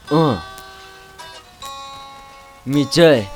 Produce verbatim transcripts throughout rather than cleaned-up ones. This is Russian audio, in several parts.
А. Митяй.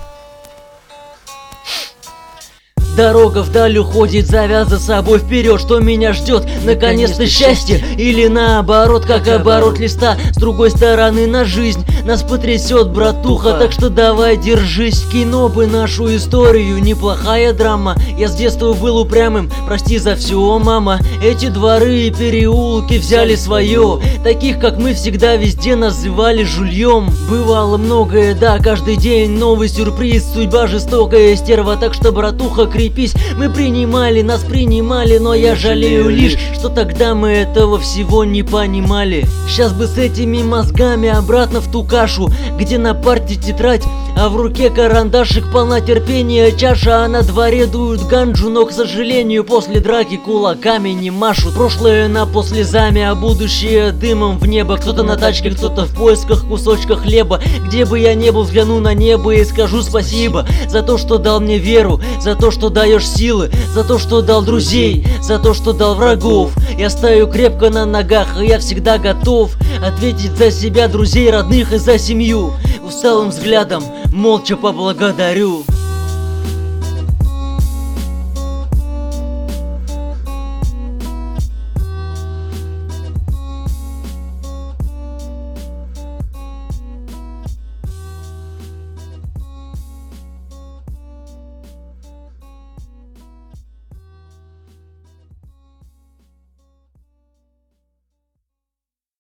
Дорога вдаль уходит, зовя за собой вперед. Что меня ждет? Наконец-то счастье? Или наоборот, как оборот листа? С другой стороны на жизнь нас потрясет, братуха. Так что давай держись. Кино бы нашу историю, неплохая драма. Я с детства был упрямым, прости за все, мама. Эти дворы и переулки взяли свое. Таких как мы всегда везде называли жульем. Бывало многое, да, каждый день новый сюрприз. Судьба жестокая стерва, так что, братуха, крепись. Мы принимали, нас принимали, но я жалею лишь, что тогда мы этого всего не понимали. Сейчас бы с этими мозгами обратно в ту кашу, где на парте тетрадь, а в руке карандашик, полна терпения чаша, а на дворе дуют ганджу, но, к сожалению, после драки кулаками не машут. Прошлое на послезами, а будущее дымом в небо. Кто-то на тачке, кто-то в поисках кусочка хлеба. Где бы я ни был, взгляну на небо и скажу спасибо за то, что дал мне веру, за то, что даешь силы, за то, что дал друзей, за то, что дал врагов. Я стою крепко на ногах, и я всегда готов ответить за себя, друзей, родных и за семью. Усталым взглядом молча поблагодарю.